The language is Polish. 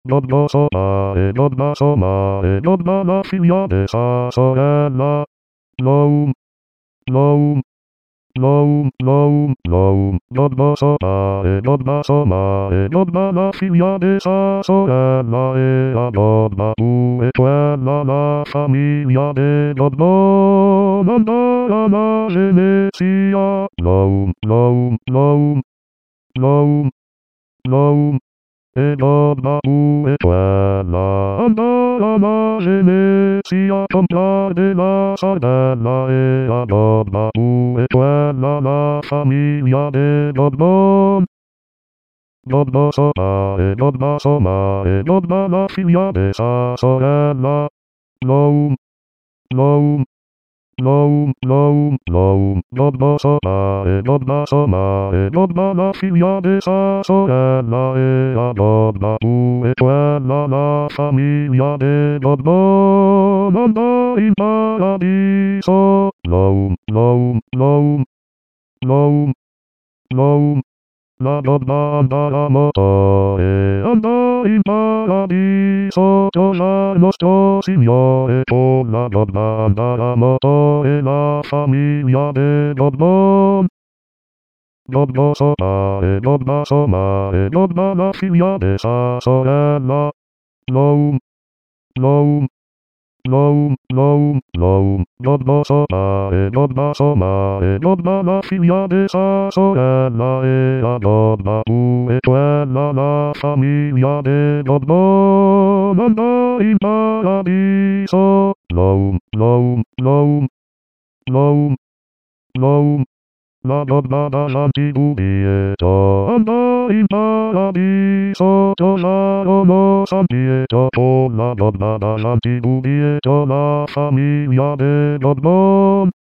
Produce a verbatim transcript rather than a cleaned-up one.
Godno somae, godna somae, godna la figlia de sa sorella. Noum, noum, noum, noum, noum, godno somae, godna somae, godna la figlia de sa sorella e a godna tu e quella la famiglia de godno mandò la Venezia. Noum, noum, noum, noum, noum. E godna tu e quella andò alla Venezia comprare la sardella e a godna tu e quella la famiglia de godno. Godno somae, godna somae, godna la figlia de sa sorella. Noum, noum, noum, noum, noum, godno somae, godna somae, godna la figlia de sa sorella e a godna tu e quella la famiglia de godno mandò in paradiso. Noum, noum, noum, noum, noum. La godna andò a moto e andò in paradiso trovare nostro Signore con la godna andò a moto e la famiglia de godno. Godno somae, godna somae, godna la figlia de sa sorella. Noum, noum, noum, noum, noum, godno somae, godna somae, godna la figlia de sa sorella e a godna tu e quella la famiglia de godno mandò in paradiso. Noum, noum, noum, noum, noum. La godna dall'Antipulieto andò in paradiso trovarono San Pietro con la godna dall'Antipulieto la famiglia de godno.